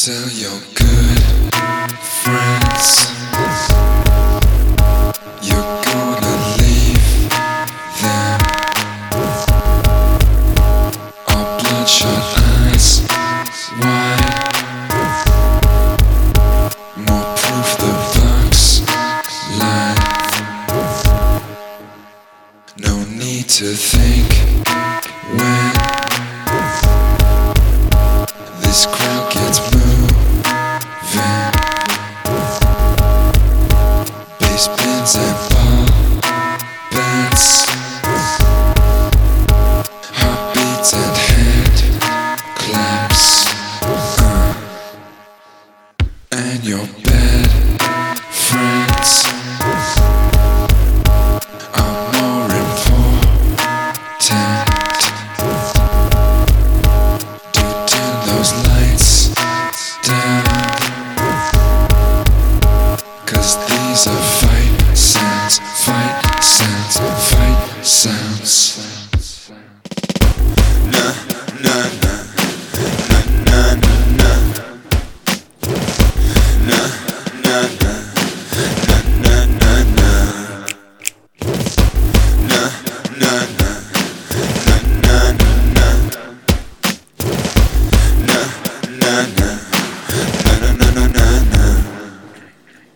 Tell your good friends you're gonna leave them. Our bloodshot eyes wide, more proof the bugs lie. No need to think when this crowd gets moving. Bass pins and ball bats, heartbeats and hand claps, and your bad friends are more important. Those lights down, 'cause these are fight sounds, fight sounds, fight sounds.